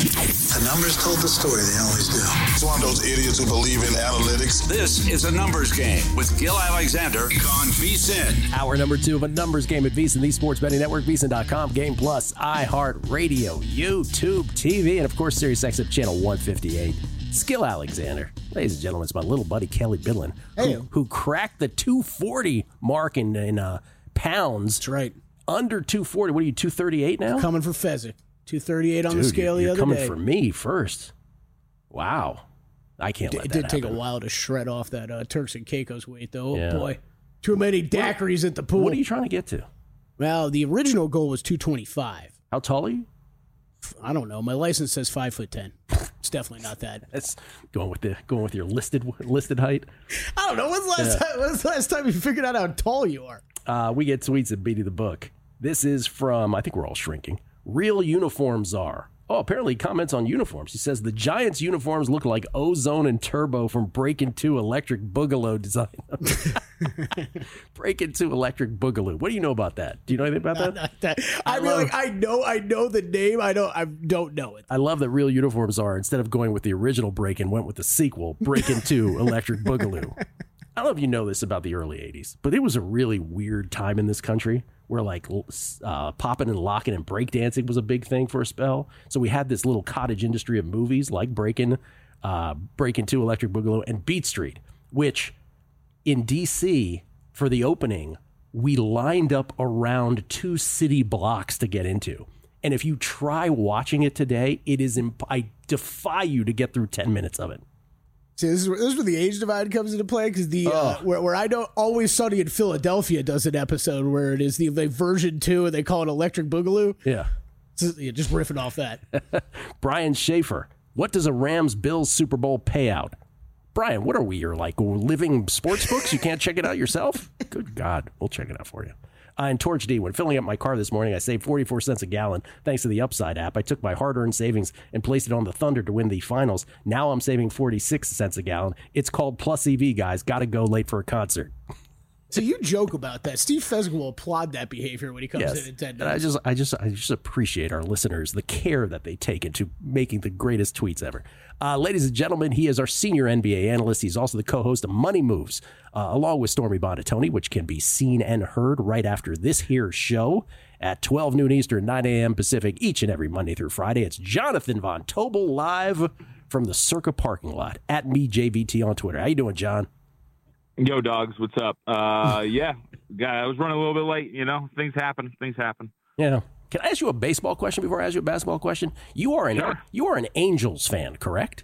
The numbers told the story. They always do. It's one of those idiots who believe in analytics. This is A Numbers Game with Gil Alexander on VSiN. Hour number 2 of A Numbers Game at VSiN, the Sports Betting Network, VSiN.com, Game Plus, iHeartRadio, YouTube, TV, and of course, SiriusXM Channel 158. It's Gil Alexander. Ladies and gentlemen, it's my little buddy Kelly Bidlin, who cracked the 240 mark in pounds. That's right. Under 240. What are you, 238 now? Coming for Fezzik. 238 on the scale the other day. Coming for me first. Wow. I can't let that happen. It did take a while to shred off that Turks and Caicos weight, though. Yeah. Oh, boy. Too many daiquiris at the pool. What are you trying to get to? Well, the original goal was 225. How tall are you? I don't know. My license says 5'10". It's definitely not that. That's going with your listed height. I don't know. When's the last time you figured out how tall you are? We get tweets at Beatty the Book. This is from, I think we're all shrinking. Real uniforms are. Oh, apparently he comments on uniforms. He says the Giants' uniforms look like Ozone and Turbo from Breakin' 2 Electric Boogaloo design. Breakin' 2 Electric Boogaloo. What do you know about that? Do you know anything about that? I know the name. I don't know it. I love that Real Uniforms are, instead of going with the original Breakin', went with the sequel, Breakin' 2 Electric Boogaloo. I don't know if you know this about the early 80s, but it was a really weird time in this country where like popping and locking and breakdancing was a big thing for a spell. So we had this little cottage industry of movies like Breakin' 2 Electric Boogaloo and Beat Street, which in D.C. for the opening, we lined up around 2 city blocks to get into. And if you try watching it today, it is I defy you to get through 10 minutes of it. See, this is where the age divide comes into play, because where I know Always Sunny in Philadelphia does an episode where it is the version 2 and they call it Electric Boogaloo. Yeah. Just riffing off that. Brian Schaefer, what does a Rams-Bills Super Bowl payout? Brian, what are we? You're like living sports books? You can't check it out yourself? Good God. We'll check it out for you. And Torch D, when filling up my car this morning, I saved 44 cents a gallon thanks to the Upside app. I took my hard-earned savings and placed it on the Thunder to win the finals. Now I'm saving 46 cents a gallon. It's called Plus EV, guys. Got to go late for a concert. So you joke about that. Steve Fezzik will applaud that behavior when he comes in at 10. And I just appreciate our listeners, the care that they take into making the greatest tweets ever. Ladies and gentlemen, he is our senior NBA analyst. He's also the co-host of Money Moves, along with Stormy Bonatoni, which can be seen and heard right after this here show at 12 noon Eastern, 9 a.m. Pacific, each and every Monday through Friday. It's Jonathan Von Tobel live from the Circa parking lot at MeJVT on Twitter. How you doing, John? Yo, dogs, what's up? Yeah, I was running a little bit late. You know, things happen. Yeah. Can I ask you a baseball question before I ask you a basketball question? You are an Angels fan, correct?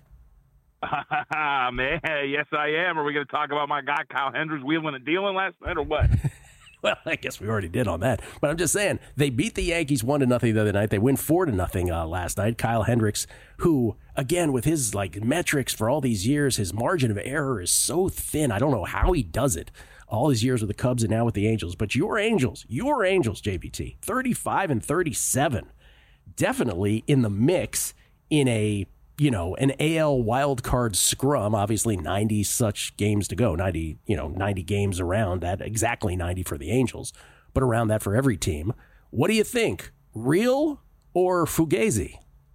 Man, yes, I am. Are we going to talk about my guy Kyle Hendricks wheeling and dealing last night, or what? Well, I guess we already did on that. But I'm just saying, they beat the Yankees 1-0 the other night. They win 4-0 last night. Kyle Hendricks, who, again, with his metrics for all these years, his margin of error is so thin. I don't know how he does it. All these years with the Cubs and now with the Angels. But your Angels, JBT, 35-37, definitely in the mix in an AL wild card scrum. Obviously 90 such games to go, 90 games around that, exactly 90 for the Angels, but around that for every team. What do you think? Real or Fugazi?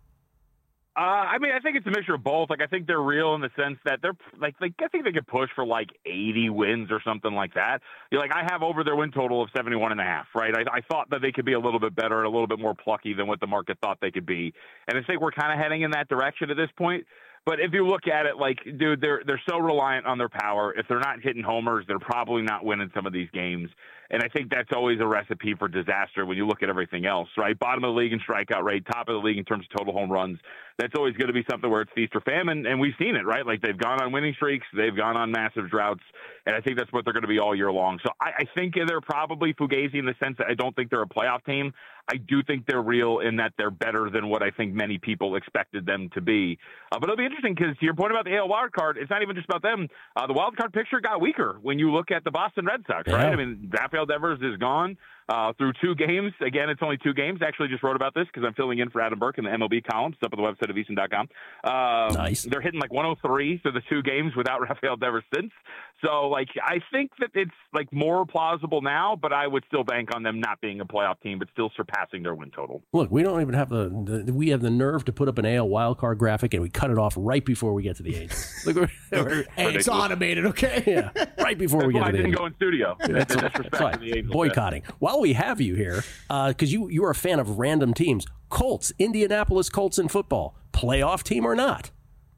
I mean, I think it's a mixture of both. I think they're real in the sense that they're I think they could push for 80 wins or something like that. I have over their win total of 71.5, right? I thought that they could be a little bit better and a little bit more plucky than what the market thought they could be. And I think we're kind of heading in that direction at this point. But if you look at it, dude, they're so reliant on their power. If they're not hitting homers, they're probably not winning some of these games. And I think that's always a recipe for disaster when you look at everything else, right? Bottom of the league in strikeout rate, top of the league in terms of total home runs. That's always going to be something where it's feast or famine, and we've seen it, right? They've gone on winning streaks, they've gone on massive droughts, and I think that's what they're going to be all year long. So I think they're probably Fugazi in the sense that I don't think they're a playoff team. I do think they're real in that they're better than what I think many people expected them to be. But it'll be interesting because to your point about the AL wildcard, it's not even just about them. The wildcard picture got weaker when you look at the Boston Red Sox, right? Yeah. I mean, Rafael Devers is gone. through 2 games. Again, it's only 2 games. Actually, just wrote about this because I'm filling in for Adam Burke in the MLB column. It's up at the website of VSiN.com. Nice. They're hitting like 103 through the 2 games without Rafael Devers since. So, like, I think that it's like more plausible now, but I would still bank on them not being a playoff team, but still surpassing their win total. Look, we don't even have we have the nerve to put up an AL wildcard graphic, and we cut it off right before we get to the Angels. Look, hey, it's automated, okay? Yeah, right before we get to the Angels. I didn't go in studio. That's right. The Angels boycotting. While we have you here, because you are a fan of random teams, Colts, Indianapolis Colts in football, playoff team or not?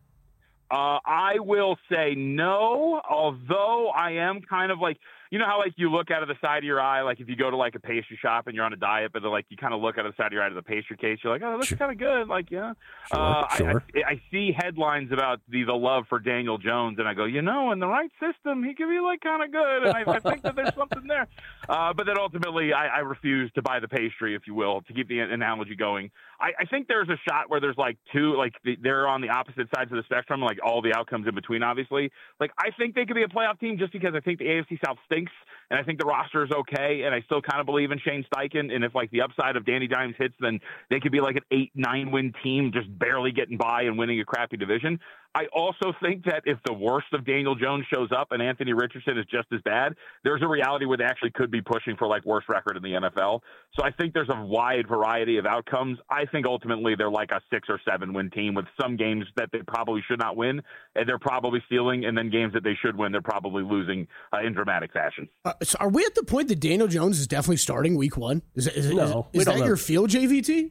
I will say no, although I am kind of like, you know how like you look out of the side of your eye, like if you go to like a pastry shop and you're on a diet, but like you kind of look out of the side of your eye to the pastry case, you're like, oh, that looks kind of good. Like, yeah. Sure. I see headlines about the love for Daniel Jones, and I go, in the right system, he could be like kind of good. And I think that there's something there. But then ultimately, I refuse to buy the pastry, if you will, to keep the analogy going. I think there's a shot where there's like 2, like they're on the opposite sides of the spectrum, like all the outcomes in between, obviously. Like, I think they could be a playoff team just because I think the AFC South stinks, and I think the roster is okay, and I still kind of believe in Shane Steichen. And if like the upside of Danny Dimes hits, then they could be like an 8-9 win team, just barely getting by and winning a crappy division. I also think that if the worst of Daniel Jones shows up and Anthony Richardson is just as bad, there's a reality where they actually could be pushing for like worst record in the NFL. So I think there's a wide variety of outcomes. I think ultimately they're like a 6 or 7 win team with some games that they probably should not win and they're probably stealing, and then games that they should win, they're probably losing in dramatic fashion. So are we at the point that Daniel Jones is definitely starting week 1? Is that your feel, JVT?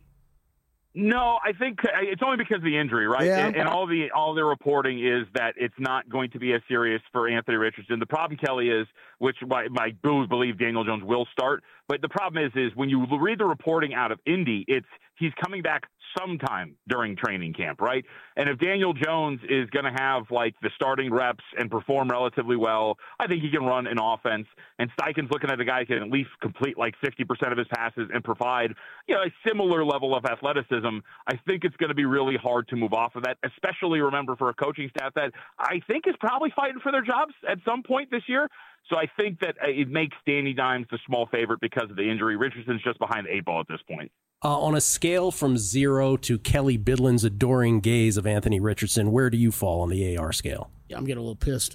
No, I think it's only because of the injury, right? Yeah. And all the reporting is that it's not going to be as serious for Anthony Richardson. The problem, Kelly, is, which my booze believe Daniel Jones will start, but the problem is when you read the reporting out of Indy, he's coming back sometime during training camp, right? And if Daniel Jones is going to have like the starting reps and perform relatively well, I think he can run an offense. And Steichen's looking at a guy who can at least complete like 50% of his passes and provide, a similar level of athleticism. I think it's going to be really hard to move off of that, especially remember for a coaching staff that I think is probably fighting for their jobs at some point this year. So I think that it makes Danny Dimes the small favorite because of the injury. Richardson's just behind the 8 ball at this point. On a scale from 0 to Kelly Bidlin's adoring gaze of Anthony Richardson, where do you fall on the AR scale? Yeah, I'm getting a little pissed.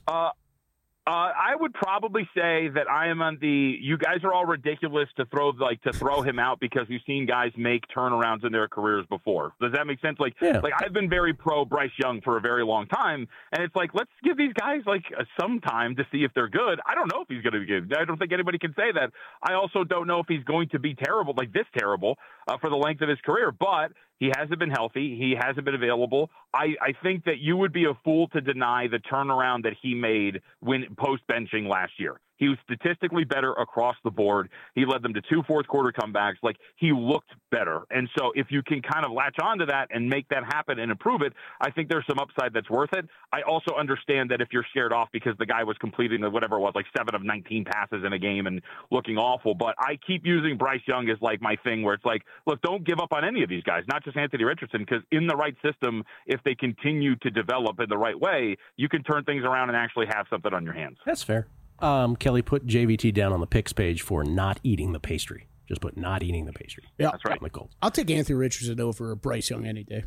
I would probably say that I am on the. You guys are all ridiculous to throw him out because we've seen guys make turnarounds in their careers before. Does that make sense? Like I've been very pro Bryce Young for a very long time, and it's like let's give these guys some time to see if they're good. I don't know if he's going to be good. I don't think anybody can say that. I also don't know if he's going to be terrible, like this terrible, for the length of his career. But he hasn't been healthy. He hasn't been available. I think that you would be a fool to deny the turnaround that he made when post-benching last year. He was statistically better across the board. He led them to 2 fourth-quarter comebacks. Like, he looked better. And so if you can kind of latch onto that and make that happen and improve it, I think there's some upside that's worth it. I also understand that if you're scared off because the guy was completing whatever it was, like 7 of 19 passes in a game and looking awful. But I keep using Bryce Young as like my thing where it's like, look, don't give up on any of these guys, not just Anthony Richardson, because in the right system, if they continue to develop in the right way, you can turn things around and actually have something on your hands. That's fair. Kelly, put JVT down on the picks page for not eating the pastry. Just put not eating the pastry. Yeah, that's right. I'll take Anthony Richardson over Bryce Young any day.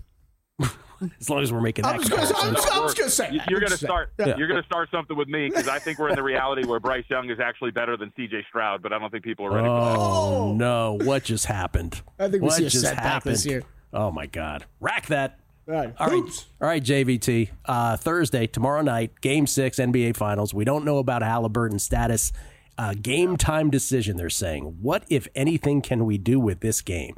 As long as we're making that. I'm just going to say you're going to start. Yeah. You're going to start something with me because I think we're in the reality where Bryce Young is actually better than C.J. Stroud, but I don't think people are ready for that. Oh no! What just happened? I think we see a setback this year. Oh my God! Rack that. All right, JVT. Thursday, tomorrow night, Game 6, NBA Finals. We don't know about Halliburton's status. Game time decision, they're saying. What, if anything, can we do with this game?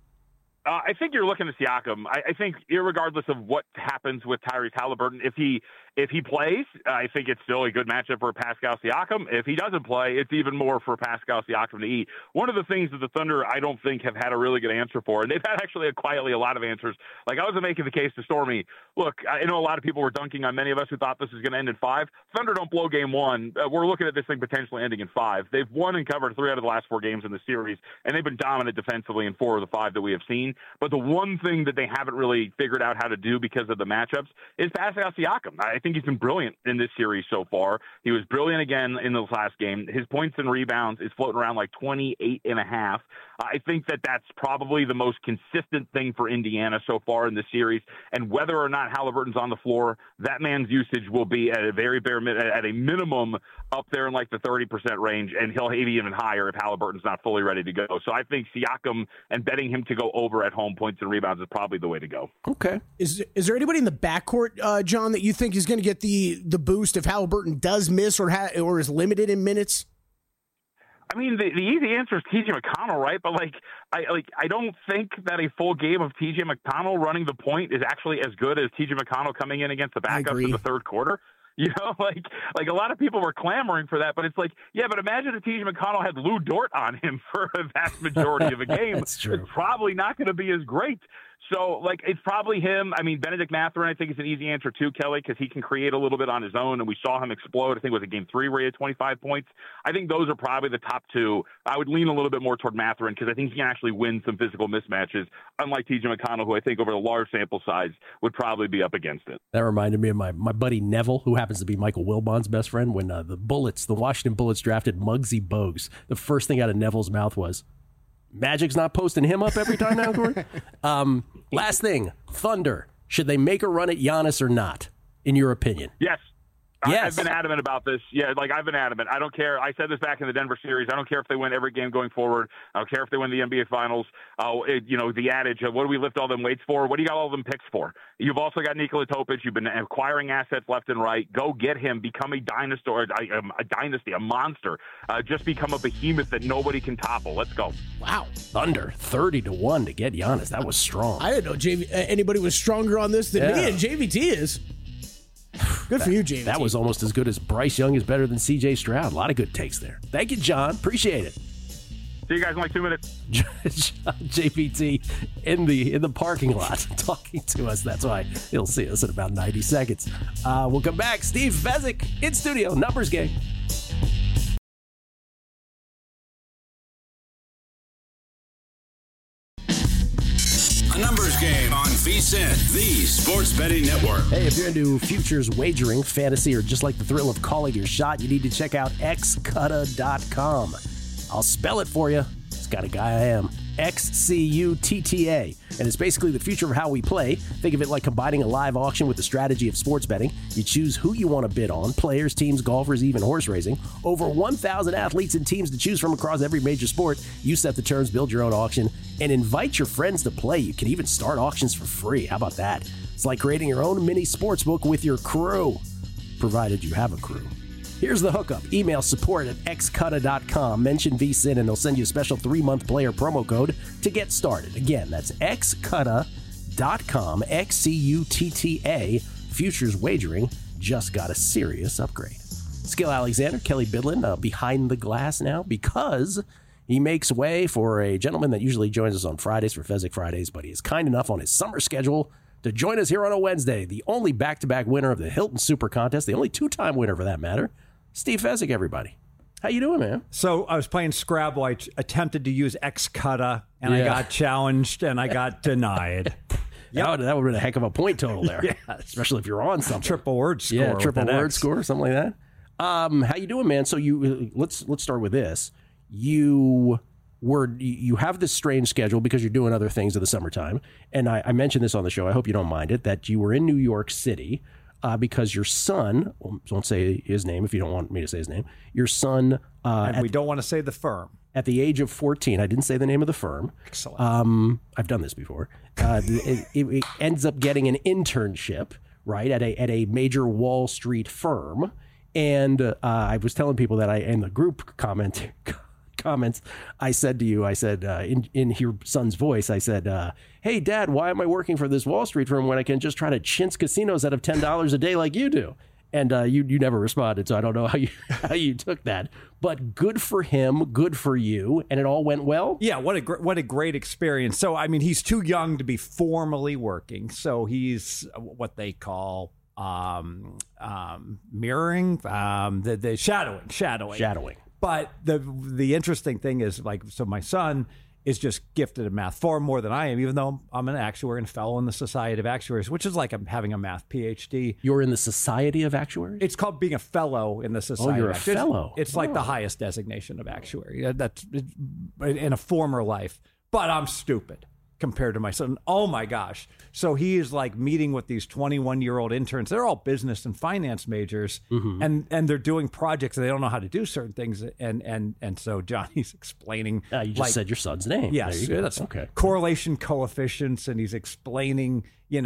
I think you're looking at Siakam. I think irregardless of what happens with Tyrese Halliburton, if he plays, I think it's still a good matchup for Pascal Siakam. If he doesn't play, it's even more for Pascal Siakam to eat. One of the things that the Thunder, I don't think, have had a really good answer for, and they've had actually quietly a lot of answers. Like, I was making the case to Stormy. Look, I know a lot of people were dunking on many of us who thought this was going to end in 5. Thunder don't blow game 1. We're looking at this thing potentially ending in 5. They've won and covered 3 out of the last 4 games in the series, and they've been dominant defensively in 4 of the 5 that we have seen. But the one thing that they haven't really figured out how to do because of the matchups is Pascal Siakam. I think he's been brilliant in this series so far. He was brilliant again in this last game. His points and rebounds is floating around like 28.5. I think that that's probably the most consistent thing for Indiana so far in the series. And whether or not Halliburton's on the floor, that man's usage will be at a very at a minimum up there in like the 30% range, and he'll be even higher if Halliburton's not fully ready to go. So I think Siakam and betting him to go over at home points and rebounds is probably the way to go. Okay. Is there anybody in the backcourt, John, that you think is going to get the boost if Halliburton does miss or is limited in minutes? I mean, the easy answer is T.J. McConnell, right? But I don't think that a full game of T.J. McConnell running the point is actually as good as T.J. McConnell coming in against the backups in the third quarter. You know, like a lot of people were clamoring for that, but it's like, yeah, but imagine if T.J. McConnell had Lou Dort on him for a vast majority of a game. That's true. It's probably not going to be as great. So, it's probably him. I mean, Benedict Mathurin, I think, is an easy answer too, Kelly, because he can create a little bit on his own, and we saw him explode. I think it was a game 3 where he had 25 points. I think those are probably the top two. I would lean a little bit more toward Mathurin because I think he can actually win some physical mismatches, unlike T.J. McConnell, who I think over the large sample size would probably be up against it. That reminded me of my buddy Neville, who happens to be Michael Wilbon's best friend, when the Washington Bullets drafted Muggsy Bogues. The first thing out of Neville's mouth was, Magic's not posting him up every time now, Corey? Last thing, Thunder. Should they make a run at Giannis or not, in your opinion? Yes. Yes. I've been adamant about this. Yeah, I've been adamant. I don't care. I said this back in the Denver series. I don't care if they win every game going forward. I don't care if they win the NBA Finals. The adage of what do we lift all them weights for? What do you got all them picks for? You've also got Nikola Topic. You've been acquiring assets left and right. Go get him. Become a dynasty, a monster. Just become a behemoth that nobody can topple. Let's go. Wow. Thunder, 30-1 to get Giannis. That was strong. I didn't know anybody was stronger on this than me, and JVT is. Good for you, JVT. That was almost as good as Bryce Young is better than C.J. Stroud. A lot of good takes there. Thank you, John. Appreciate it. See you guys in like 2 minutes. JPT in the parking lot talking to us. That's why he'll see us in about 90 seconds. We'll come back. Steve Fezzik in studio. Numbers game. A numbers game on VSiN, the sports betting network. Hey, if you're into futures wagering, fantasy, or just like the thrill of calling your shot, you need to check out xcutta.com. I'll spell it for you. It's got a guy I am. XCUTTA. And it's basically the future of how we play. Think of it like combining a live auction with the strategy of sports betting. You choose who you want to bid on, players, teams, golfers, even horse racing. Over 1,000 athletes and teams to choose from across every major sport. You set the terms, build your own auction, and invite your friends to play. You can even start auctions for free. How about that? It's like creating your own mini sportsbook with your crew, provided you have a crew. Here's the hookup. Email support at xcutta.com. Mention VSiN and they'll send you a special 3-month player promo code to get started. Again, that's xcutta.com. XCUTTA. Futures wagering just got a serious upgrade. Skill Alexander, Kelly Bidlin, behind the glass now because he makes way for a gentleman that usually joins us on Fridays for Fezzik Fridays, but he is kind enough on his summer schedule to join us here on a Wednesday. The only back-to-back winner of the Hilton Super Contest, the only 2-time winner for that matter, Steve Fezzik, everybody. How you doing, man? So I was playing Scrabble. I attempted to use xcutta, and I got challenged, and I got denied. That would have been a heck of a point total there. Yes. Especially if you're on something. Triple word score. Yeah, triple word score, something like that. How you doing, man? So let's start with this. You have this strange schedule because you're doing other things in the summertime. And I mentioned this on the show. I hope you don't mind it, that you were in New York City because your son, won't say his name if you don't want me to say his name, your son. And we don't want to say the firm. At the age of 14, I didn't say the name of the firm. Excellent. I've done this before. It ends up getting an internship, right, at a major Wall Street firm. And I was telling people that in the group comments, I said to you, in your son's voice, I said, hey, Dad, why am I working for this Wall Street firm when I can just try to chintz casinos out of $10 a day like you do? And you never responded, so I don't know how you took that. But good for him, good for you, and it all went well? Yeah, what a great experience. So, I mean, he's too young to be formally working, so he's what they call mirroring, the shadowing. Shadowing. But the interesting thing is, so my son is just gifted at math, far more than I am, even though I'm an actuary and fellow in the Society of Actuaries, which is like I'm having a math PhD. You're in the Society of Actuaries? It's called being a fellow in the Society you're of a Actuaries. fellow. It's like the highest designation of actuary. That's in a former life. But I'm stupid compared to my son. Oh, my gosh. So he is like meeting with these 21-year-old interns. They're all business and finance majors, and they're doing projects, and they don't know how to do certain things. And so Johnny's explaining. You just said your son's name. Yes, There you go. that's okay. correlation coefficients, and he's explaining,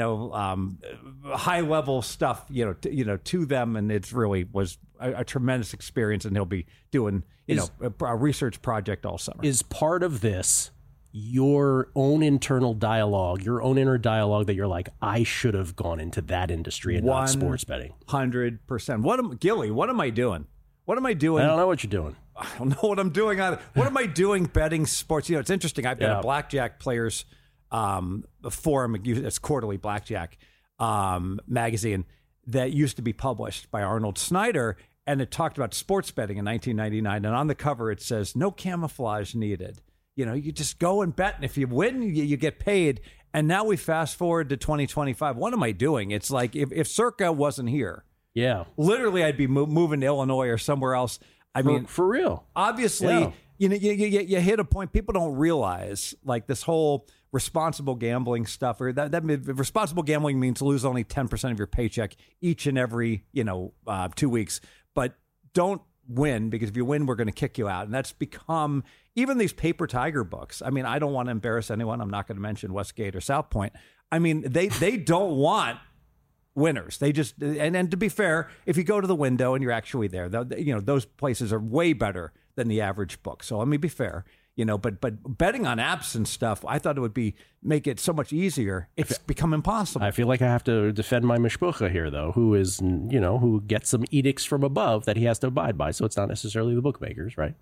high-level stuff, to them, and it's really was a tremendous experience. And he'll be doing, a research project all summer. Is part of this your own internal dialogue, your own inner dialogue that you're like, I should have gone into that industry and not sports betting? 100%. Gilly, what am I doing? What am I doing? I don't know what you're doing. I don't know what I'm doing either. What am I doing betting sports? It's interesting. I've got a blackjack players forum. It's quarterly blackjack magazine that used to be published by Arnold Snyder. And it talked about sports betting in 1999. And on the cover, it says, no camouflage needed. You just go and bet, and if you win, you get paid. And now we fast forward to 2025. What am I doing? It's like if Circa wasn't here, literally, I'd be moving to Illinois or somewhere else. I mean, for real. Obviously, you hit a point. People don't realize like this whole responsible gambling stuff, or that responsible gambling means lose only 10% of your paycheck each and every 2 weeks, but don't win, because if you win, we're going to kick you out. And that's become even these paper tiger books. I mean, I don't want to embarrass anyone. I'm not going to mention Westgate or South Point. I mean, they don't want winners. They just, and to be fair, if you go to the window and you're actually there, those places are way better than the average book. So let me be fair. But betting on apps and stuff, I thought it would make it so much easier. It's become impossible. I feel like I have to defend my mishpucha here, though, who gets some edicts from above that he has to abide by. So it's not necessarily the bookmakers, right?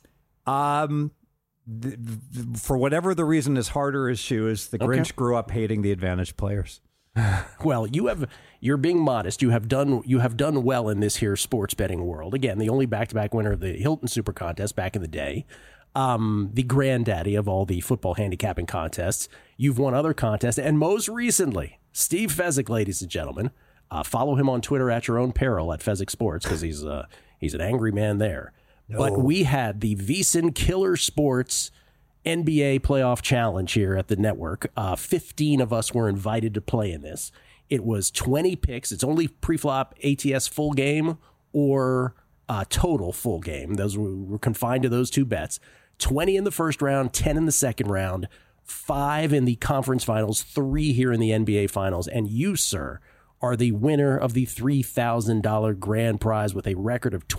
For whatever the reason is harder as shoes, the Grinch grew up hating the advantage players. Well, you're being modest. You have done well in this here sports betting world. Again, the only back-to-back winner of the Hilton Super Contest back in the day. The granddaddy of all the football handicapping contests. You've won other contests, and most recently, Steve Fezzik, ladies and gentlemen. Follow him on Twitter at your own peril at Fezzik Sports, because he's an angry man there. No. But we had the VSiN Killer Sports NBA Playoff Challenge here at the network. 15 of us were invited to play in this. It was 20 picks. It's only pre-flop ATS full game or total full game. Those were confined to those two bets. 20 in the first round, 10 in the second round, 5 in the conference finals, 3 here in the NBA finals. And you, sir, are the winner of the $3,000 grand prize with a record of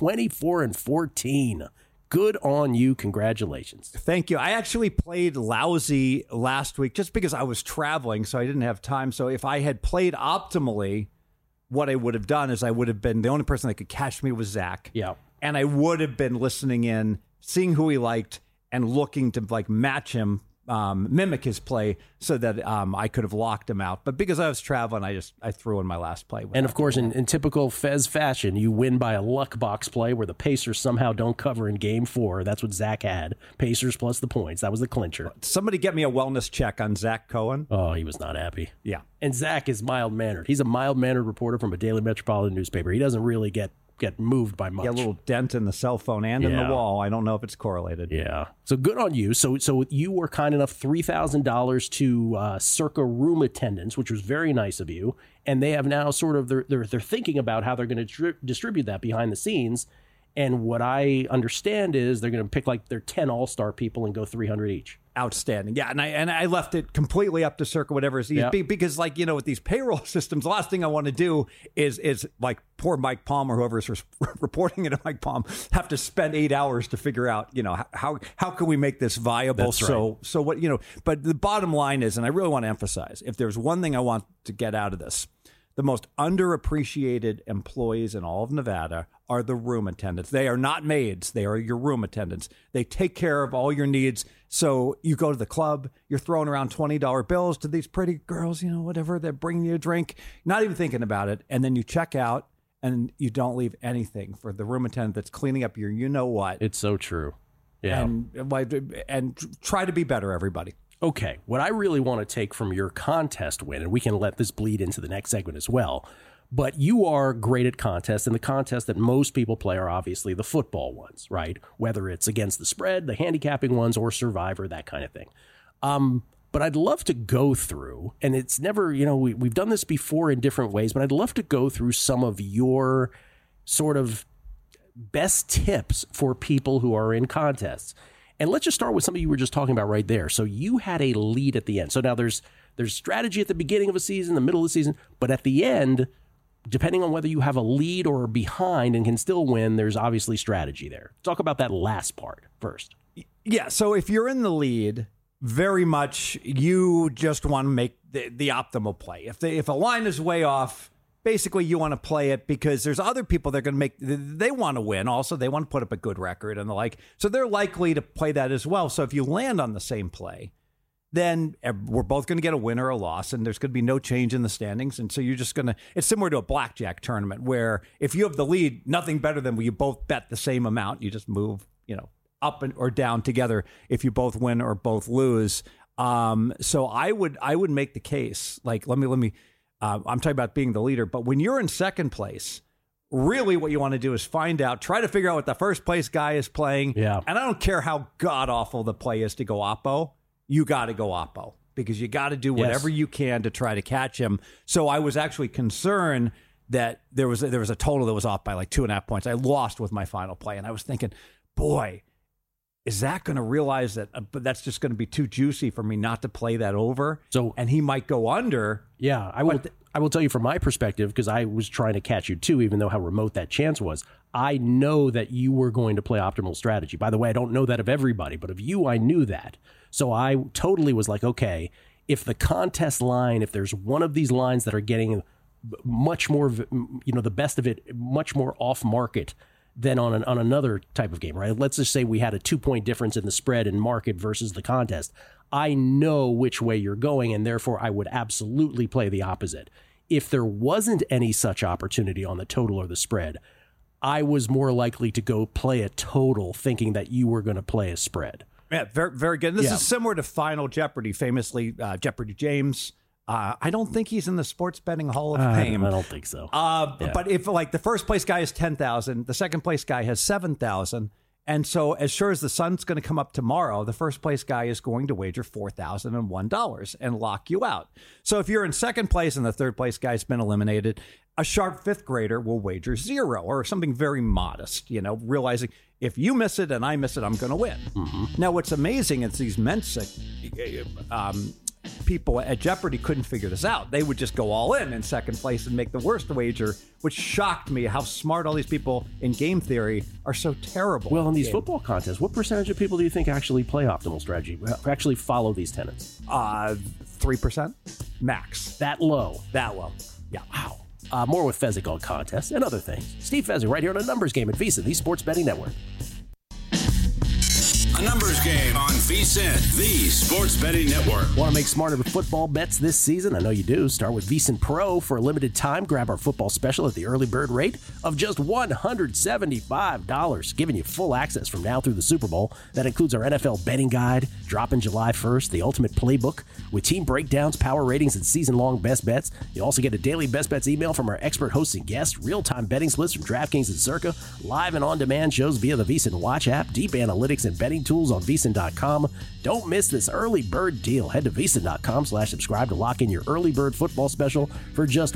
24-14. Good on you. Congratulations. Thank you. I actually played lousy last week just because I was traveling, so I didn't have time. So if I had played optimally, what I would have done is I would have been the only person that could catch me was Zach. Yeah. And I would have been listening in, seeing who he liked, and looking to like match him, mimic his play so that I could have locked him out. But because I was traveling, I threw in my last play. And of course, in typical Fez fashion, you win by a luck box play where the Pacers somehow don't cover in game 4. That's what Zach had. Pacers plus the points. That was the clincher. Somebody get me a wellness check on Zach Cohen. Oh, he was not happy. Yeah. And Zach is mild-mannered. He's a mild-mannered reporter from a daily metropolitan newspaper. He doesn't really get moved by much. Yeah, a little dent in the cell phone and in the wall. I don't know if it's correlated. Yeah. So good on you. So you were kind enough $3,000 to Circa room attendants, which was very nice of you. And they have now sort of they're thinking about how they're going to distribute that behind the scenes. And what I understand is they're going to pick like their 10 all-star people and go 300 each. Outstanding. Yeah, and I left it completely up to Circa, whatever it is. Because, like, with these payroll systems, the last thing I want to do is like poor Mike Palm or whoever's reporting it at Mike Palm have to spend 8 hours to figure out, how can we make this viable? That's right. So what, but the bottom line is, and I really want to emphasize, if there's one thing I want to get out of this, the most underappreciated employees in all of Nevada are the room attendants. They are not maids. They are your room attendants. They take care of all your needs. So you go to the club, you're throwing around $20 bills to these pretty girls, whatever, that bring you a drink, not even thinking about it. And then you check out and you don't leave anything for the room attendant that's cleaning up your you-know-what. It's so true. Yeah. And try to be better, everybody. Okay, what I really want to take from your contest win, and we can let this bleed into the next segment as well, but you are great at contests, and the contests that most people play are obviously the football ones, right? Whether it's against the spread, the handicapping ones, or Survivor, that kind of thing. But I'd love to go through, and it's never, we've done this before in different ways, but I'd love to go through some of your sort of best tips for people who are in contests. And let's just start with something you were just talking about right there. So you had a lead at the end. So now there's strategy at the beginning of a season, the middle of the season, but at the end, depending on whether you have a lead or are behind and can still win, there's obviously strategy there. Talk about that last part first. Yeah, so if you're in the lead, very much you just want to make the optimal play. If a line is way off, basically you want to play it because there's other people that are going to they want to win. Also, they want to put up a good record and the like. So they're likely to play that as well. So if you land on the same play, then we're both going to get a win or a loss, and there's going to be no change in the standings. And so you're just going to, it's similar to a blackjack tournament where if you have the lead, nothing better than when you both bet the same amount. You just move, up or down together if you both win or both lose. So I would make the case, like, let me, I'm talking about being the leader, but when you're in second place, really what you want to do is try to figure out what the first place guy is playing. Yeah. And I don't care how god awful the play is to go oppo. You got to go oppo because you got to do whatever you can to try to catch him. So I was actually concerned that there was a total that was off by like 2.5 points. I lost with my final play, and I was thinking, boy, is Zach going to realize that? But that's just going to be too juicy for me not to play that over. So, and he might go under. Yeah, I will tell you from my perspective, because I was trying to catch you too, even though how remote that chance was. I know that you were going to play optimal strategy. By the way, I don't know that of everybody, but of you, I knew that. So I totally was like, okay, if the contest line, if there's one of these lines that are getting much more, the best of it, much more off market than on another type of game, right? Let's just say we had a 2-point difference in the spread and market versus the contest. I know which way you're going, and therefore I would absolutely play the opposite. If there wasn't any such opportunity on the total or the spread, I was more likely to go play a total thinking that you were going to play a spread. Yeah, very, very good. This is similar to Final Jeopardy, famously Jeopardy James. I don't think he's in the Sports Betting Hall of Fame. I don't think so. But if like the first place guy has 10,000, the second place guy has 7,000, and so as sure as the sun's going to come up tomorrow, the first place guy is going to wager $4,001 and lock you out. So if you're in second place and the third place guy's been eliminated, a sharp fifth grader will wager 0 or something very modest, realizing if you miss it and I miss it, I'm going to win. Mm-hmm. Now, what's amazing is these Mensa people at Jeopardy couldn't figure this out. They would just go all in second place and make the worst wager, which shocked me how smart all these people in game theory are so terrible. Well, in these football contests, what percentage of people do you think actually play optimal strategy, actually follow these tenets? 3% max. That low? That low. Yeah. Wow. More with Fezzik on contests and other things. Steve Fezzik right here on A Numbers Game at VSiN, the Sports Betting Network. A Numbers Game on VSiN, the Sports Betting Network. Want to make smarter football bets this season? I know you do. Start with VSiN Pro for a limited time. Grab our football special at the early bird rate of just $175, giving you full access from now through the Super Bowl. That includes our NFL betting guide, dropping July 1st, the ultimate playbook with team breakdowns, power ratings, and season-long best bets. You also get a daily best bets email from our expert hosts and guests, real-time betting splits from DraftKings and Circa, live and on-demand shows via the VSiN Watch app, deep analytics and betting tools on VSiN.com. Don't miss this early bird deal. Head to VSiN.com/subscribe to lock in your early bird football special for just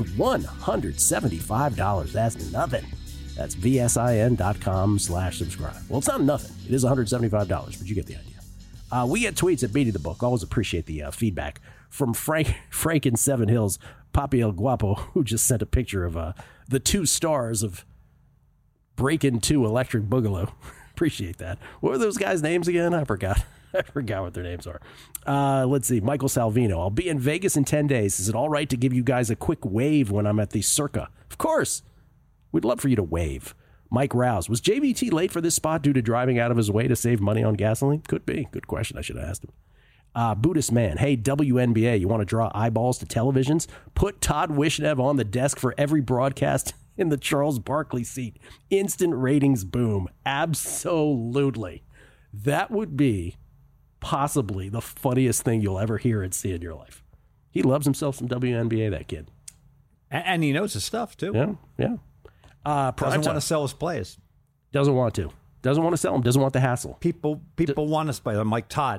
$175. That's nothing. That's VSIN.com/subscribe. Well, it's not nothing. It is $175, but you get the idea. We get tweets at Beating the Book. Always appreciate the feedback from Frank in Seven Hills, Papi El Guapo, who just sent a picture of the 2 stars of Breakin' 2 Electric Boogaloo. Appreciate that. What were those guys' names again? I forgot. I forgot what their names are. Let's see. Michael Salvino. I'll be in Vegas in 10 days. Is it all right to give you guys a quick wave when I'm at the Circa? Of course. We'd love for you to wave. Mike Rouse. Was JVT late for this spot due to driving out of his way to save money on gasoline? Could be. Good question. I should have asked him. Buddhist Man. Hey, WNBA, you want to draw eyeballs to televisions? Put Todd Wishnev on the desk for every broadcast in the Charles Barkley seat. Instant ratings boom. Absolutely. That would be possibly the funniest thing you'll ever hear and see in your life. He loves himself some WNBA, that kid. And he knows his stuff, too. Yeah. Doesn't want to sell his plays. Doesn't want to. Doesn't want to sell them. Doesn't want the hassle. People want to play them. Like Todd,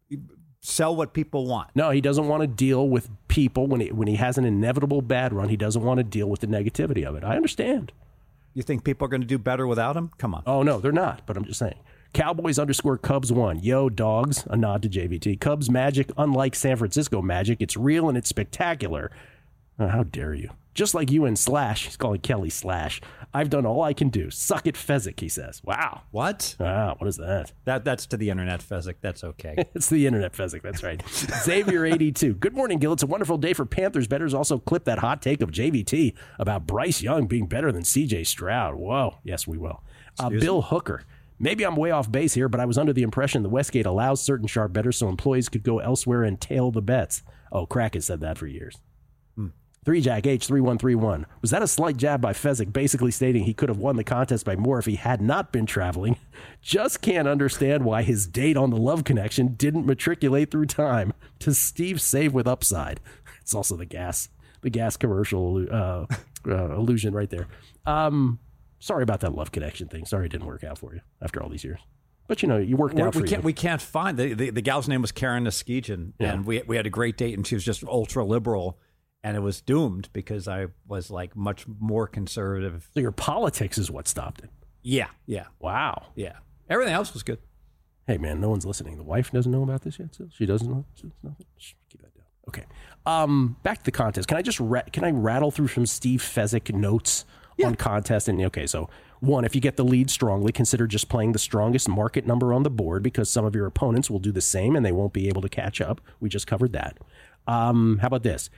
sell what people want. No, he doesn't want to deal with people when he has an inevitable bad run. He doesn't want to deal with the negativity of it. I understand. You think people are going to do better without him? Come on. Oh, no, they're not. But I'm just saying. Cowboys _Cubs 1. Yo, dogs. A nod to JVT. Cubs magic, unlike San Francisco magic, it's real and it's spectacular. How dare you? Just like you and Slash. He's calling Kelly Slash. I've done all I can do. Suck it, Fezzik, he says. Wow. What? Wow, what is that? That's to the internet, Fezzik. That's okay. It's the internet, Fezzik. That's right. Xavier82. Good morning, Gil. It's a wonderful day for Panthers bettors. Also clip that hot take of JVT about Bryce Young being better than CJ Stroud. Whoa. Yes, we will. Bill Hooker. Maybe I'm way off base here, but I was under the impression the Westgate allows certain sharp bettors so employees could go elsewhere and tail the bets. Oh, Crack has said that for years. 3Jack H3131. Was that a slight jab by Fezzik, basically stating he could have won the contest by more if he had not been traveling? Just can't understand why his date on the Love Connection didn't matriculate through time. To Steve save with upside. It's also the gas commercial illusion right there. Sorry about that Love Connection thing. Sorry it didn't work out for you after all these years. But, you worked out for you. We can't find the gal's name was Karen Niskijan, and we had a great date, and she was just ultra liberal. And it was doomed because I was like much more conservative. So your politics is what stopped it. Yeah. Wow. Yeah. Everything else was good. Hey, man, no one's listening. The wife doesn't know about this yet, so she doesn't know. Just keep that down. Okay. Back to the contest. Can I just rattle through some Steve Fezzik notes on contest? And okay, so 1, if you get the lead strongly, consider just playing the strongest market number on the board because some of your opponents will do the same and they won't be able to catch up. We just covered that. How about this?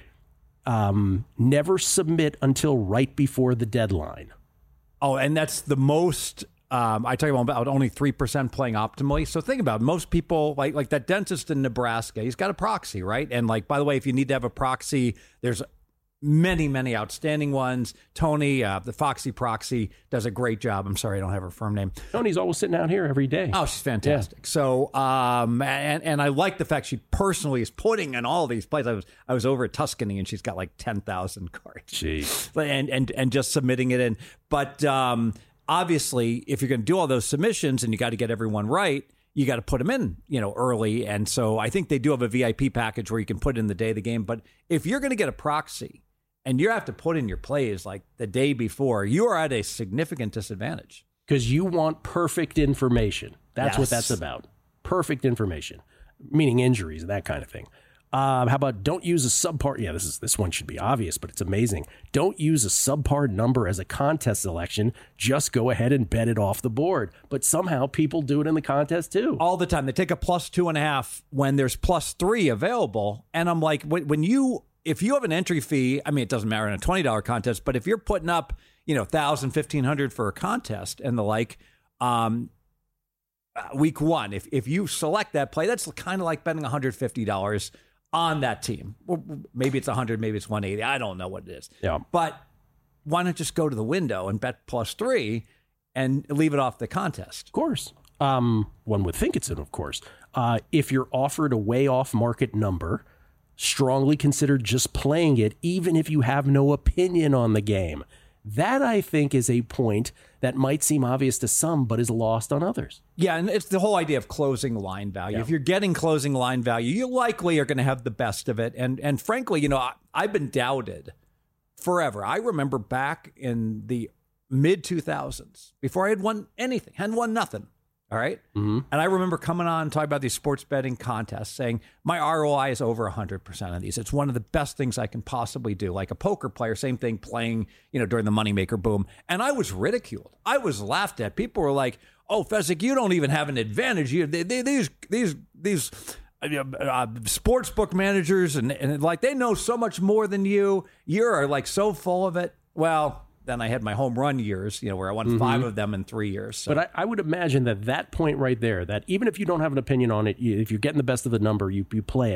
Never submit until right before the deadline. Oh, and that's the most, I talk about only 3% playing optimally. So think about it. Most people, like that dentist in Nebraska, he's got a proxy, right? And by the way, if you need to have a proxy, there's many, many outstanding ones. Tony, the Foxy Proxy, does a great job. I'm sorry, I don't have her firm name. Tony's always sitting out here every day. Oh, she's fantastic. Yeah. So, and I like the fact she personally is putting in all these plays. I was over at Tuscany and she's got like 10,000 cards. Jeez. And just submitting it in. But obviously, if you're going to do all those submissions and you got to get everyone right, you got to put them in, early. And so I think they do have a VIP package where you can put in the day of the game. But if you're going to get a proxy, and you have to put in your plays like the day before, you are at a significant disadvantage. Because you want perfect information. That's what that's about. Perfect information, meaning injuries and that kind of thing. How about don't use a subpar? Yeah, this one should be obvious, but it's amazing. Don't use a subpar number as a contest selection. Just go ahead and bet it off the board. But somehow people do it in the contest too. All the time. They take a +2.5 when there's +3 available. And I'm like, if you have an entry fee, I mean, it doesn't matter in a $20 contest, but if you're putting up, $1,000, $1,500 for a contest and the like, week 1, if you select that play, that's kind of like betting $150 on that team. Well, maybe it's 100, maybe it's 180. I don't know what it is. Yeah. But why not just go to the window and bet +3 and leave it off the contest? Of course. One would think it's of course. If you're offered a way off market number, strongly consider just playing it, even if you have no opinion on the game. That, I think, is a point that might seem obvious to some, but is lost on others. Yeah, and it's the whole idea of closing line value. Yeah. If you're getting closing line value, you likely are going to have the best of it. And frankly, I've been doubted forever. I remember back in the mid-2000s, before I had won anything, hadn't won nothing. All right. Mm-hmm. And I remember coming on and talking about these sports betting contests saying my ROI is over 100% of these. It's one of the best things I can possibly do. Like a poker player, same thing, playing, during the moneymaker boom. And I was ridiculed. I was laughed at. People were like, oh, Fezzik, you don't even have an advantage. These sports book managers and like they know so much more than you. You're like so full of it. Well, then I had my home run years, where I won 5 of them in 3 years. So. But I would imagine that point right there, that even if you don't have an opinion on it, if you're getting the best of the number, you play it.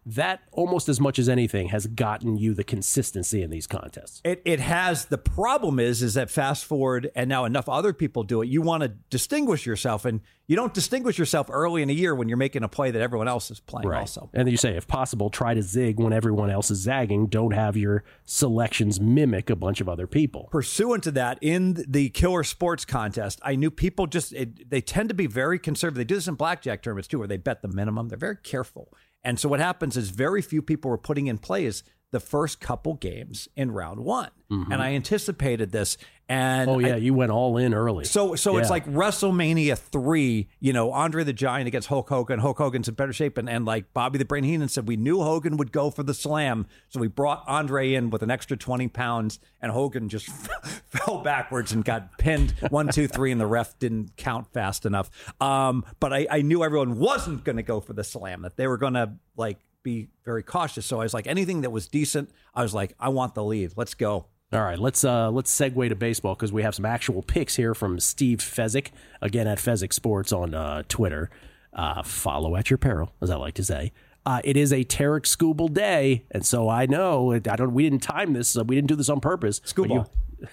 that almost as much as anything has gotten you the consistency in these contests. It has. The problem is that fast forward, and now enough other people do it. You want to distinguish yourself, and you don't distinguish yourself early in a year when you're making a play that everyone else is playing also. And then you say, if possible, try to zig when everyone else is zagging. Don't have your selections mimic a bunch of other people. Pursuant to that, in the Killer Sports contest, I knew people they tend to be very conservative. They do this in blackjack tournaments too, where they bet the minimum. They're very careful. And so what happens is very few people were putting in plays the first couple games in round one. Mm-hmm. And I anticipated this. And you went all in early. So it's like WrestleMania 3, Andre the Giant against Hulk Hogan. Hulk Hogan's in better shape. And like Bobby the Brain Heenan said, we knew Hogan would go for the slam. So we brought Andre in with an extra 20 pounds, and Hogan just fell backwards and got pinned 1, 2, 3, and the ref didn't count fast enough. But I knew everyone wasn't going to go for the slam, that they were going to be very cautious. So I was like, anything that was decent, I was like, I want the lead. Let's go. All right, let's segue to baseball because we have some actual picks here from Steve Fezzik, again at Fezzik Sports on Twitter. Follow at your peril, as I like to say. It is a Tarek Skubal day, and so I know we didn't time this, we didn't do this on purpose. Skubal.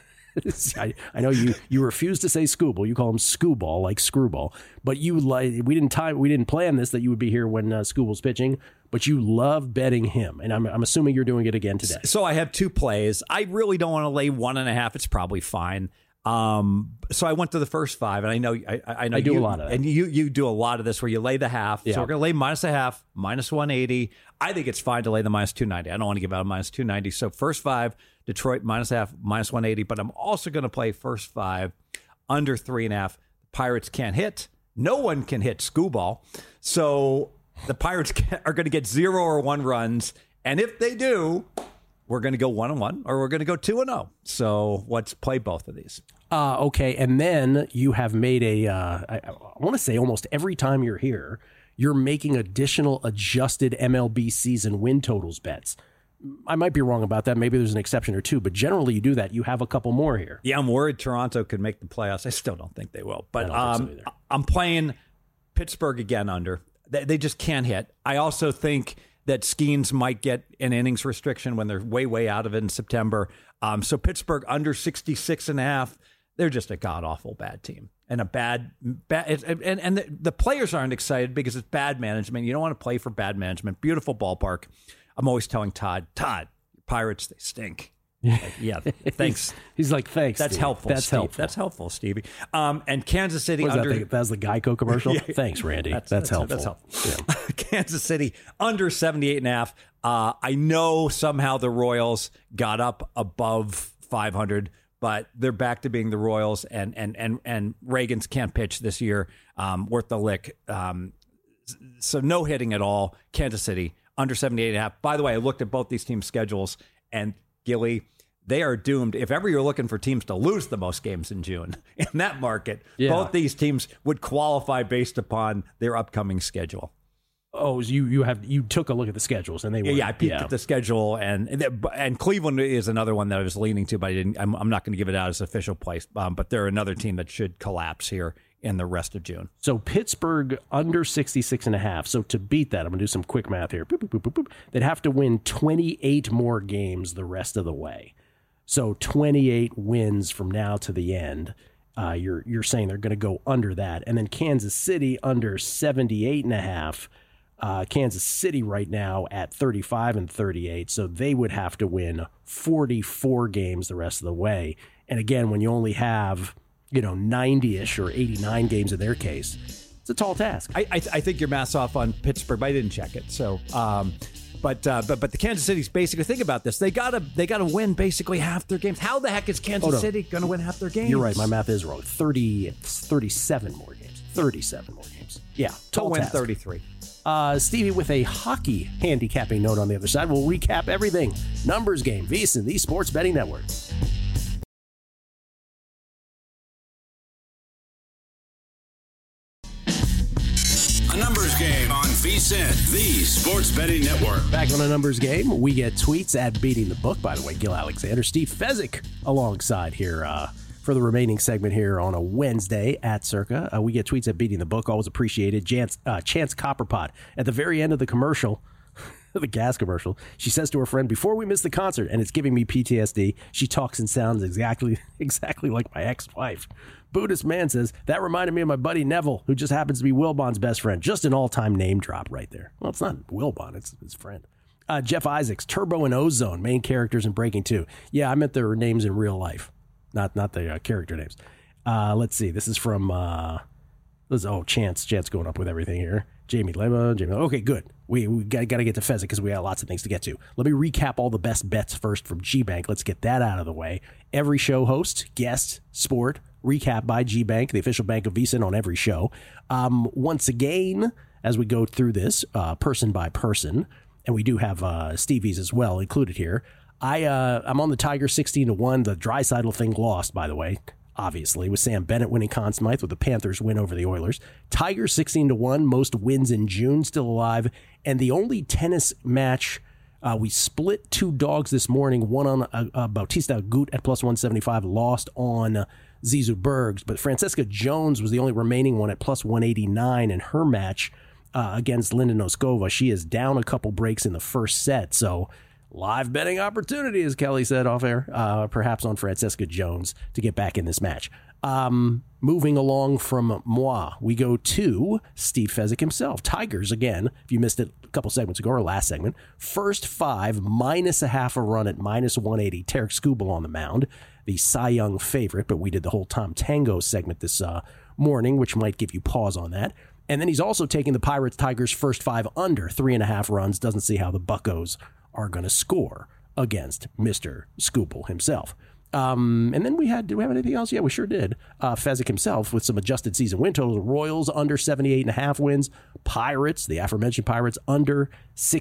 I know you refuse to say Skubal. You call him Skubal, like screwball. But we didn't plan this that you would be here when Skubal's pitching. But you love betting him, and I'm assuming you're doing it again today. So I have 2 plays. I really don't want to lay 1.5. It's probably fine. So I went to the first 5, and I know I do a lot of that. And you do a lot of this where you lay the half. Yeah. So we're going to lay -0.5, -180. I think it's fine to lay the -290. I don't want to give out a -290. So first 5, Detroit -0.5, -180. But I'm also going to play first 5 under 3.5. Pirates can't hit. No one can hit Skubal. So the Pirates are going to get 0 or 1 runs. And if they do, we're going to go 1-1 or we're going to go 2-0. So let's play both of these. Okay. And then you have made I want to say almost every time you're here, you're making additional adjusted MLB season win totals bets. I might be wrong about that. Maybe there's an exception or two, but generally you do that. You have a couple more here. Yeah, I'm worried Toronto could make the playoffs. I still don't think they will. But I don't think so either. I'm playing Pittsburgh again under. They just can't hit. I also think that Skeens might get an innings restriction when they're way out of it in September. So Pittsburgh under 66.5. They're just a god-awful bad team. And the players aren't excited because it's bad management. You don't want to play for bad management. Beautiful ballpark. I'm always telling Todd, Pirates, they stink. Yeah, thanks. He's like, thanks. That's Steve. helpful. That's Steve. helpful. That's helpful, Stevie. And Kansas City under. That's the Geico commercial. Yeah. Thanks, Randy. That's helpful. That's helpful. Yeah. Kansas City under 78.5. I know somehow the Royals got up above 500, but they're back to being the Royals, and Reagans can't pitch this year worth the lick. So no hitting at all. Kansas City under 78.5. By the way, I looked at both these teams' schedules, and Gilly, they are doomed. If ever you're looking for teams to lose the most games in June in that market, both these teams would qualify based upon their upcoming schedule. Oh, so you took a look at the schedules and they were I peeked at the schedule, and Cleveland is another one that I was leaning to, but I'm not going to give it out as official place. But they're another team that should collapse here in the rest of June. So Pittsburgh under 66.5. So to beat that, I'm going to do some quick math here. Boop, boop, boop, boop, boop. They'd have to win 28 more games the rest of the way. So 28 wins from now to the end. You're saying they're going to go under that. And then Kansas City under 78.5. Kansas City right now at 35 and 38. So they would have to win 44 games the rest of the way. And again, when you only have 90-ish or 89 games in their case, it's a tall task. I think your math's off on Pittsburgh, but I didn't check it. So, but the Kansas City's basically, think about this. They gotta win basically half their games. How the heck is Kansas City going to win half their games? You're right. My math is wrong. 37 more games. 37 more games. Yeah. Tall win 33. Stevie with a hockey handicapping note on the other side. We'll recap everything. Numbers game. VSiN, the Sports Betting Network. Numbers game on VSiN, the Sports Betting Network. Back on a numbers game, we get tweets at Beating the Book. By the way, Gil Alexander, Steve Fezzik alongside here for the remaining segment here on a Wednesday at Circa. We get tweets at Beating the Book, always appreciated. Chance Copperpot at the very end of the commercial the gas commercial. She says to her friend, before we miss the concert, and it's giving me PTSD, she talks and sounds exactly like my ex-wife. Buddhist man says, that reminded me of my buddy Neville, who just happens to be Wilbon's best friend. Just an all-time name drop right there. Well, it's not Wilbon, it's his friend. Jeff Isaacs, Turbo and Ozone, main characters in Breaking 2. Yeah, I meant their names in real life, not the character names. Let's see. This is from Chance going up with everything here. Jamie Lema. Okay, good. We got to get to Fezzik because we got lots of things to get to. Let me recap all the best bets first from GBank. Let's get that out of the way. Every show host, guest, sport, recap by GBank, the official bank of VSiN on every show. Once again, as we go through this, person by person, and we do have Stevie's as well included here. I'm on the Tigers 16-1. The Draisaitl thing lost, by the way. Obviously, with Sam Bennett winning Conn Smythe with the Panthers win over the Oilers. Tigers 16-1, most wins in June, still alive. And the only tennis match, we split 2 dogs this morning, one on Bautista Agut at plus 175, lost on Zizou Bergs. But Francesca Jones was the only remaining one at plus 189 in her match against Linda Noskova. She is down a couple breaks in the first set, so live betting opportunity, as Kelly said off air, perhaps on Francesca Jones to get back in this match. Moving along from moi, we go to Steve Fezzik himself. Tigers, again, if you missed it a couple segments ago or last segment, first 5, minus a half a run at minus 180. Tarek Skubal on the mound, the Cy Young favorite, but we did the whole Tom Tango segment this morning, which might give you pause on that. And then he's also taking the Pirates Tigers first 5 under 3.5 runs. Doesn't see how the Buccos are going to score against Mr. Skubal himself. And then did we have anything else? Yeah, we sure did. Fezzik himself with some adjusted season win totals. Royals under 78.5 wins. Pirates, the aforementioned Pirates, under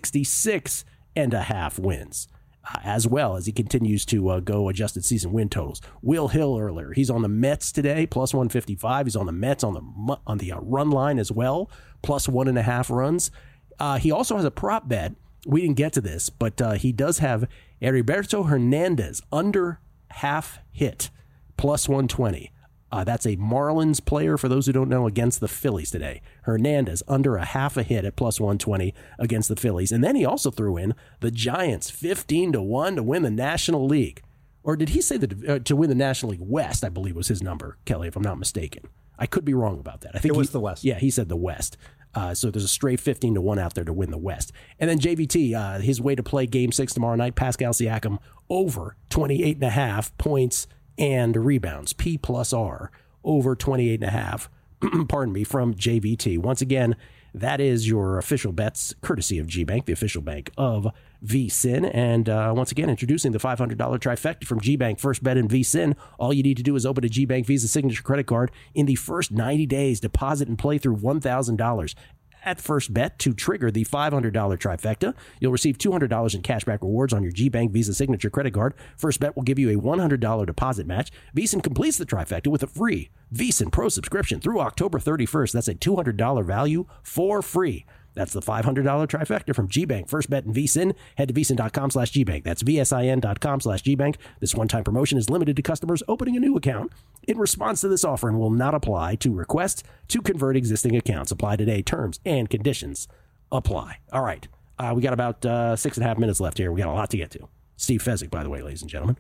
66.5 wins. As well as he continues to go adjusted season win totals. Will Hill earlier. He's on the Mets today, plus 155. He's on the Mets on the run line as well, plus 1.5 runs. He also has a prop bet. We didn't get to this, but he does have Heriberto Hernandez under half hit, plus 120. That's a Marlins player, for those who don't know, against the Phillies today. Hernandez under a half a hit at plus 120 against the Phillies. And then he also threw in the Giants 15-1 to win the National League. Or did he say that to win the National League West, I believe was his number, Kelly, if I'm not mistaken. I could be wrong about that. I think it was the West. Yeah, he said the West. So there's a straight 15-1 out there to win the West. And then JVT, his way to play Game 6 tomorrow night, Pascal Siakam over 28.5 points and rebounds, P plus R, over 28.5, pardon me, from JVT. Once again, that is your official bets, courtesy of GBank, the official bank of VSiN. And once again, introducing the $500 trifecta from GBank. First bet in VSiN. All you need to do is open a GBank Visa Signature credit card. In the first 90 days, deposit and play through $1,000. At first bet to trigger the $500 trifecta, you'll receive $200 in cashback rewards on your GBank Visa Signature credit card. First bet will give you a $100 deposit match. VSiN completes the trifecta with a free VSiN Pro subscription through October 31st. That's a $200 value for free. That's the $500 trifecta from GBank. First bet in VSiN. Head to VSiN.com/GBank. That's VSIN.com/GBank. This one-time promotion is limited to customers opening a new account. In response to this offer and will not apply to requests to convert existing accounts. Apply today. Terms and conditions apply. All right. We got about 6.5 minutes left here. We got a lot to get to. Steve Fezzik, by the way, ladies and gentlemen.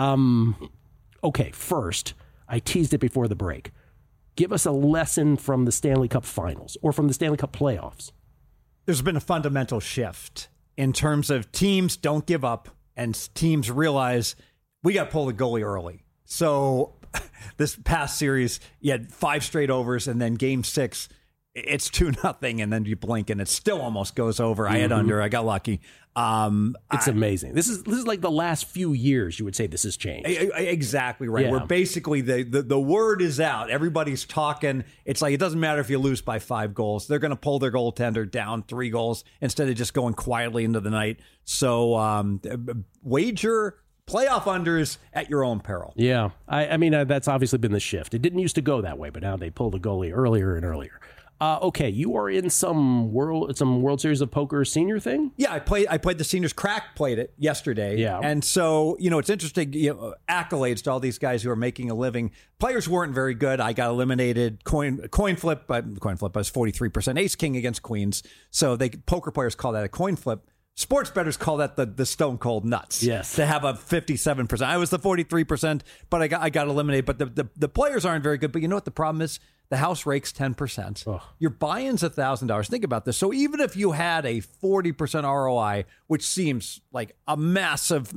Okay, first, I teased it before the break. Give us a lesson from the Stanley Cup Finals or from the Stanley Cup playoffs. There's been a fundamental shift in terms of teams don't give up and teams realize we got to pull the goalie early. So this past series, you had 5 straight overs, and then game 6, it's 2-0, and then you blink and it still almost goes over. I had under. I got lucky. It's amazing. This is like the last few years. You would say this has changed. Exactly right. Yeah. Where basically the word is out. Everybody's talking. It's like it doesn't matter if you lose by 5 goals. They're going to pull their goaltender down 3 goals instead of just going quietly into the night. So wager playoff unders at your own peril. Yeah, I mean that's obviously been the shift. It didn't used to go that way, but now they pull the goalie earlier and earlier. Okay, you are in some World Series of Poker senior thing? Yeah, I played the seniors. Crack played it yesterday. Yeah. And so, it's interesting, accolades to all these guys who are making a living. Players weren't very good. I got eliminated. Coin flip. I was 43% ace king against queens. So poker players call that a coin flip. Sports bettors call that the stone cold nuts. Yes. To have a 57%. I was the 43%, but I got eliminated. But the players aren't very good. But you know what the problem is? The house rakes 10%. Oh. Your buy-in's $1,000. Think about this. So even if you had a 40% ROI, which seems like a massive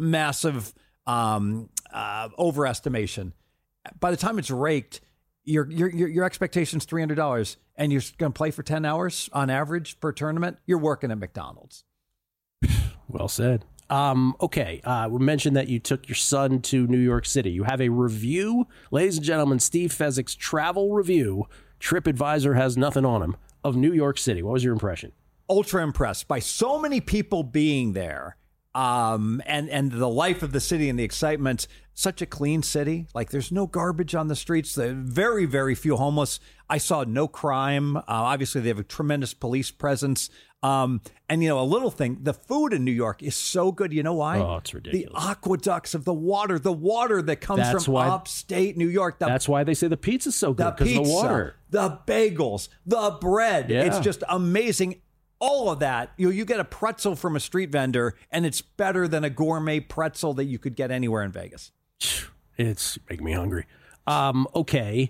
overestimation, by the time it's raked, your expectation's $300, and you're going to play for 10 hours on average per tournament. You're working at McDonald's. Well said. Okay. We mentioned that you took your son to New York City. You have a review, ladies and gentlemen, Steve Fezzik's travel review. TripAdvisor has nothing on him of New York City. What was your impression? Ultra impressed by so many people being there. And the life of the city and the excitement. Such a clean city. Like, there's no garbage on the streets. Very, very few homeless. I saw no crime. Obviously, they have a tremendous police presence. And, you know, a little thing, the food in New York is so good. You know why? Oh, it's ridiculous. The aqueducts of the water that comes from upstate New York. That's why they say the pizza's so good, because of the water. The bagels, the bread. Yeah. It's just amazing. All of that, you get a pretzel from a street vendor, and it's better than a gourmet pretzel that you could get anywhere in Vegas. It's making me hungry. Okay.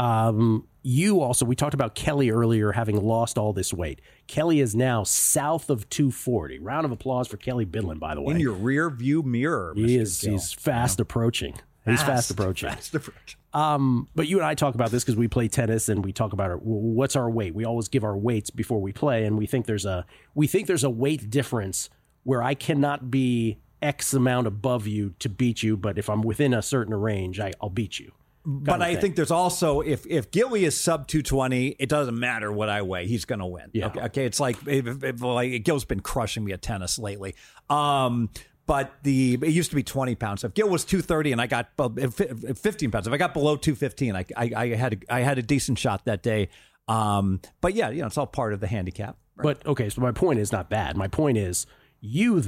We talked about Kelly earlier having lost all this weight. Kelly is now south of 240. Round of applause for Kelly Bidlin, by the way. In your rear view mirror, He's fast approaching. He's fast approaching. But you and I talk about this because we play tennis and we talk about what's our weight. We always give our weights before we play, and we think there's a weight difference where I cannot be X amount above you to beat you, but if I'm within a certain range, I'll beat you. But I think there's also, if Gilly is sub 220, it doesn't matter what I weigh. He's going to win. Yeah. Okay. It's like Gil's been crushing me at tennis lately. But it used to be 20 pounds. If Gil was 230 and I got 15 pounds, if I got below 215, I had a decent shot that day. But yeah, you know, it's all part of the handicap. Right? But okay, so my point is not bad. My point is, you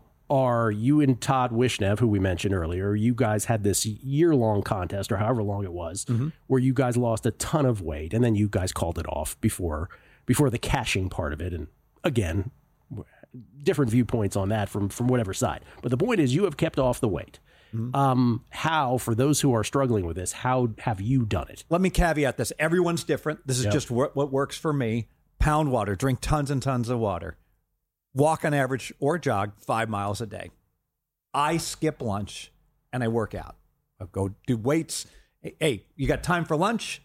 and Todd Wishnev, who we mentioned earlier, you guys had this year-long contest, or however long it was, where you guys lost a ton of weight, and then you guys called it off before the cashing part of it. And again, different viewpoints on that from whatever side. But the point is, you have kept off the weight. How, for those who are struggling with this, how have you done it? Let me caveat this. Everyone's different. This is just what works for me. Pound water. Drink tons and tons of water. Walk on average or jog 5 miles a day. I skip lunch and I work out. I'll go do weights. Hey, you got time for lunch?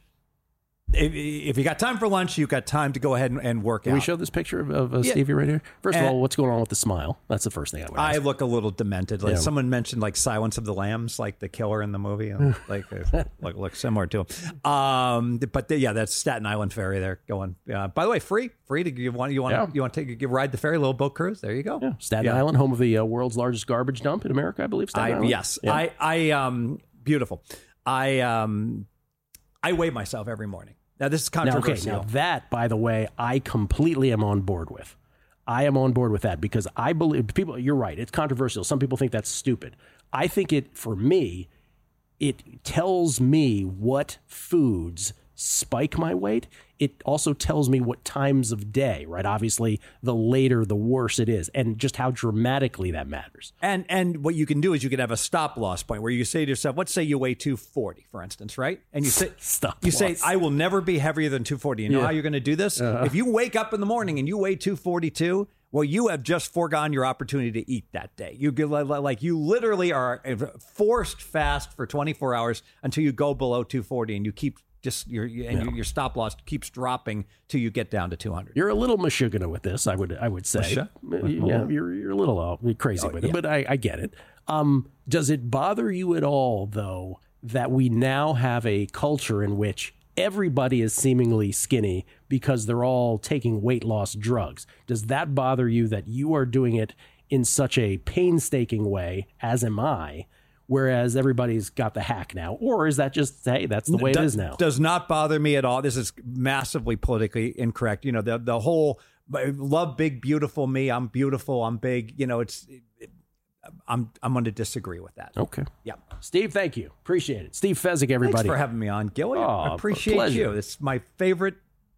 If you got time for lunch, you got time to go ahead and work out. Can we show this picture of Stevie right here? First of all, what's going on with the smile? That's the first thing I would ask. I look a little demented. Like someone mentioned, like Silence of the Lambs, like the killer in the movie. Like look similar to him. But that's Staten Island Ferry there going. By the way, free to you want to ride the ferry, little boat cruise. There you go. Yeah. Staten Island, home of the world's largest garbage dump in America, I believe. Staten Island. Yes. Yeah. Beautiful. I weigh myself every morning. Now, this is controversial. Now that, by the way, I completely am on board with. I am on board with that because I believe people, you're right. It's controversial. Some people think that's stupid. I think for me, it tells me what foods spike my weight. It also tells me what times of day, right? Obviously, the later, the worse it is, and just how dramatically that matters. And what you can do is you can have a stop loss point where you say to yourself, let's say you weigh 240, for instance, right? And you say, say, I will never be heavier than 240. You know how you're going to do this? If you wake up in the morning and you weigh 242, well, you have just foregone your opportunity to eat that day. You literally are forced fast for 24 hours until you go below 240, and you keep your stop loss keeps dropping till you get down to 200. You're a little mashugana with this, I would say. Yeah, you're a little crazy with it, but I get it. Does it bother you at all, though, that we now have a culture in which everybody is seemingly skinny because they're all taking weight loss drugs? Does that bother you that you are doing it in such a painstaking way, as am I, whereas everybody's got the hack now? Or is that just, hey, that's the way it is now? Does not bother me at all. This is massively politically incorrect. You know, the whole love big, beautiful me. I'm beautiful. I'm big. You know, I'm going to disagree with that. Okay. Yeah. Steve, thank you. Appreciate it. Steve Fezzik, everybody. Thanks for having me on, Gilly. Oh, I appreciate you. It's my favorite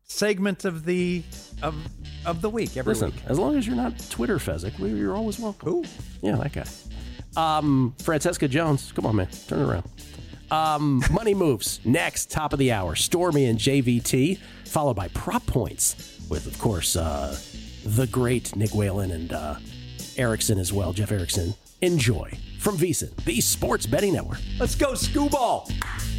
segment of the week every Listen, week. as long as you're not Twitter Fezzik, you're always welcome. Who? Yeah, that guy. Francesca Jones. Come on, man. Turn it around. Money Moves. Next, top of the hour. Stormy and JVT, followed by Prop Points with, of course, the great Nick Whalen and Erickson as well, Jeff Erickson. Enjoy from VSiN, the Sports Betting Network. Let's go, Scooball.